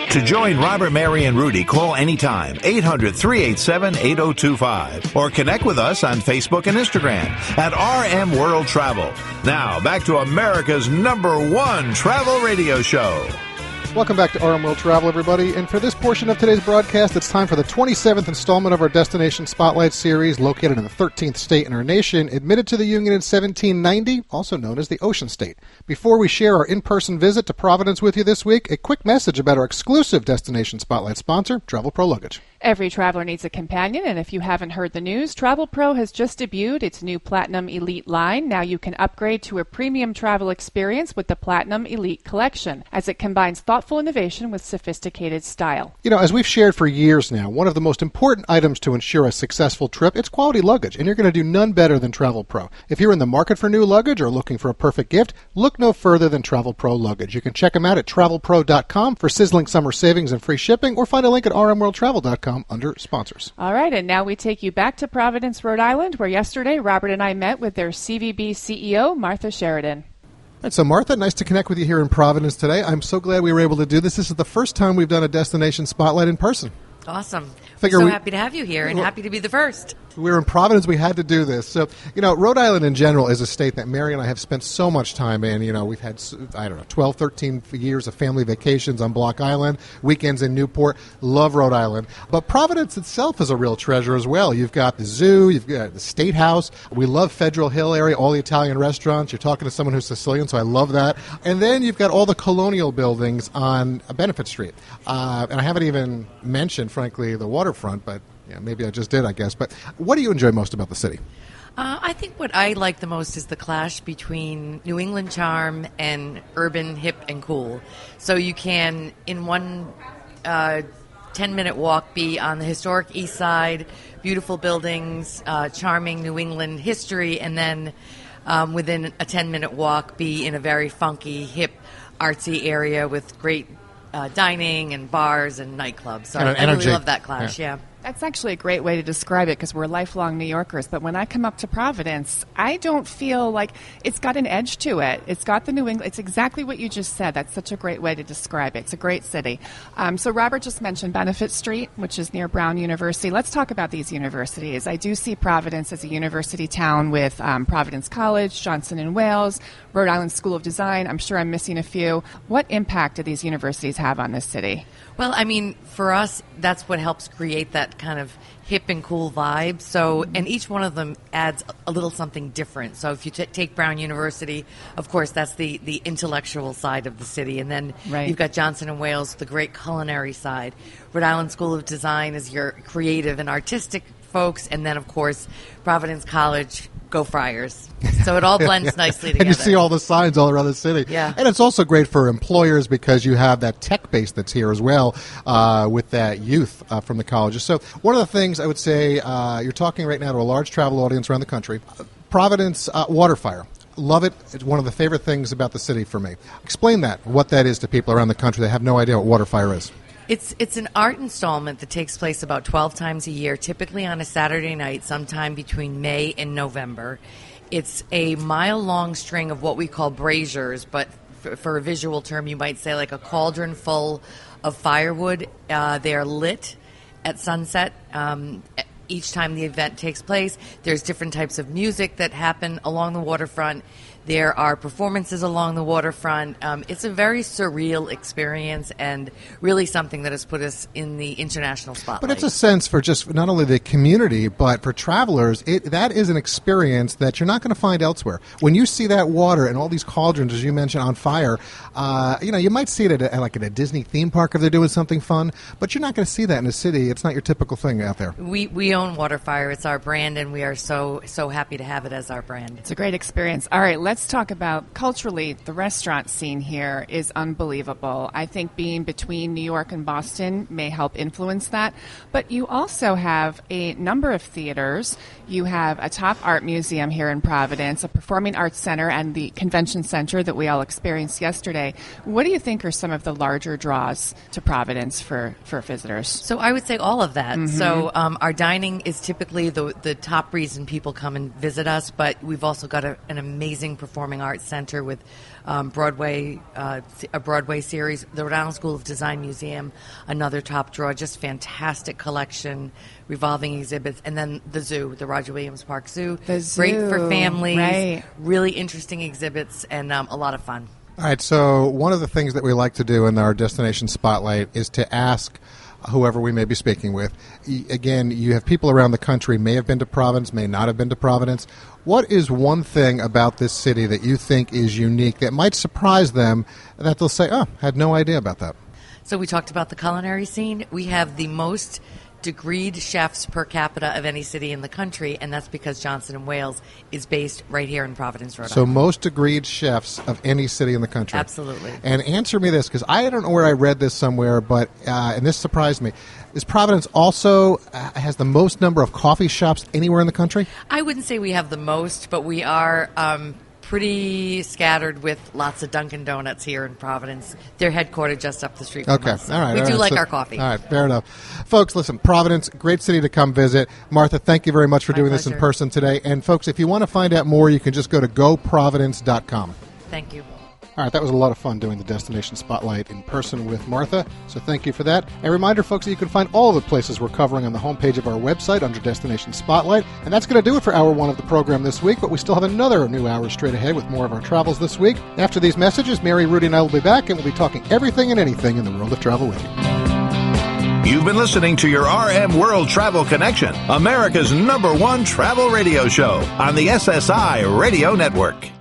To join Robert, Mary, and Rudy, call anytime, 800-387-8025, or connect with us on Facebook and Instagram at RM World Travel. Now, back to America's #1 travel radio show. Welcome back to RM World Travel, everybody. And for this portion of today's broadcast, it's time for the 27th installment of our Destination Spotlight series, located in the 13th state in our nation, admitted to the Union in 1790, also known as the Ocean State. Before we share our in-person visit to Providence with you this week, a quick message about our exclusive Destination Spotlight sponsor, Travel Pro Luggage. Every traveler needs a companion, and if you haven't heard the news, Travel Pro has just debuted its new Platinum Elite line. Now you can upgrade to a premium travel experience with the Platinum Elite Collection, as it combines thoughtful innovation with sophisticated style. You know, as we've shared for years now, one of the most important items to ensure a successful trip, it's quality luggage, and you're going to do none better than Travel Pro. If you're in the market for new luggage or looking for a perfect gift, look no further than Travel Pro Luggage. You can check them out at travelpro.com for sizzling summer savings and free shipping, or find a link at rmworldtravel.com under sponsors. All right, and now we take you back to Providence, Rhode Island, where yesterday Robert and I met with their CVB CEO, Martha Sheridan. And so, Martha, nice to connect with you here in Providence today. I'm so glad we were able to do this. This is the first time we've done a Destination Spotlight in person. Awesome. Happy to have you here and happy to be the first. We were in Providence. We had to do this. So, you know, Rhode Island in general is a state that Mary and I have spent so much time in. You know, we've had, 12, 13 years of family vacations on Block Island, weekends in Newport. Love Rhode Island. But Providence itself is a real treasure as well. You've got the zoo. You've got the State House. We love Federal Hill area, all the Italian restaurants. You're talking to someone who's Sicilian, so I love that. And then you've got all the colonial buildings on Benefit Street. And I haven't even mentioned, frankly, the waterfront, but yeah, maybe I just did, I guess. But what do you enjoy most about the city? I think what I like the most is the clash between New England charm and urban hip and cool. So you can, in one 10-minute walk, be on the historic East Side, beautiful buildings, charming New England history, and then within a 10-minute walk, be in a very funky, hip, artsy area with great dining and bars and nightclubs. So I really love that clash, yeah. That's actually a great way to describe it, because we're lifelong New Yorkers. But when I come up to Providence, I don't feel like it's got an edge to it. It's got the New England. It's exactly what you just said. That's such a great way to describe it. It's a great city. So Robert just mentioned Benefit Street, which is near Brown University. Let's talk about these universities. I do see Providence as a university town with Providence College, Johnson & Wales, Rhode Island School of Design. I'm sure I'm missing a few. What impact do these universities have on this city? Well, I mean, for us, that's what helps create that kind of hip and cool vibe. So, and each one of them adds a little something different. So if you take Brown University, of course, that's the intellectual side of the city. And then You've got Johnson & Wales, the great culinary side. Rhode Island School of Design is your creative and artistic folks. And then, of course, Providence College, go Friars. So it all blends nicely together. And you see all the signs all around the city. Yeah. And it's also great for employers because you have that tech base that's here as well with that youth from the colleges. So one of the things I would say, you're talking right now to a large travel audience around the country. Providence Waterfire. Love it. It's one of the favorite things about the city for me. Explain that, what that is to people around the country that have no idea what Waterfire is. It's an art installment that takes place about 12 times a year, typically on a Saturday night, sometime between May and November. It's a mile-long string of what we call braziers, but for a visual term, you might say like a cauldron full of firewood. They are lit at sunset. Each time the event takes place, there's different types of music that happen along the waterfront. There are performances along the waterfront. It's a very surreal experience and really something that has put us in the international spotlight. But it's a sense for just not only the community, but for travelers, that is an experience that you're not going to find elsewhere. When you see that water and all these cauldrons, as you mentioned, on fire, you might see it at a Disney theme park if they're doing something fun, but you're not going to see that in a city. It's not your typical thing out there. We own Waterfire. It's our brand, and we are so happy to have it as our brand. It's a great experience. All right, let's talk about culturally. The restaurant scene here is unbelievable. I think being between New York and Boston may help influence that. But you also have a number of theaters. You have a top art museum here in Providence, a performing arts center, and the convention center that we all experienced yesterday. What do you think are some of the larger draws to Providence for visitors? So I would say all of that. Mm-hmm. So our dining is typically the top reason people come and visit us, but we've also got an amazing Performing Arts Center with a Broadway series, the Rhode Island School of Design Museum, another top draw, just fantastic collection, revolving exhibits, and then the zoo, the Roger Williams Park Zoo. The zoo, great for families, right. Really interesting exhibits, and a lot of fun. All right, so one of the things that we like to do in our Destination Spotlight is to ask whoever we may be speaking with. Again, you have people around the country, may have been to Providence, may not have been to Providence. What is one thing about this city that you think is unique that might surprise them, that they'll say, oh, had no idea about that? So we talked about the culinary scene. We have the most degreed chefs per capita of any city in the country, and that's because Johnson & Wales is based right here in Providence, Rhode Island. So most degreed chefs of any city in the country. Absolutely. And answer me this, because I don't know where I read this somewhere, but and this surprised me. Is Providence also has the most number of coffee shops anywhere in the country? I wouldn't say we have the most, but we are pretty scattered with lots of Dunkin' Donuts here in Providence. They're headquartered just up the street from us. So all right. We do like so, our coffee. All right, fair enough. Folks, listen, Providence, great city to come visit. Martha, thank you very much for doing this in person today. And folks, if you want to find out more, you can just go to goprovidence.com. Thank you. All right, that was a lot of fun doing the Destination Spotlight in person with Martha, so thank you for that. A reminder, folks, that you can find all the places we're covering on the homepage of our website under Destination Spotlight. And that's going to do it for Hour 1 of the program this week, but we still have another new hour straight ahead with more of our travels this week. After these messages, Mary, Rudy, and I will be back, and we'll be talking everything and anything in the world of travel with you. You've been listening to your RM World Travel Connection, America's #1 travel radio show on the SSI Radio Network.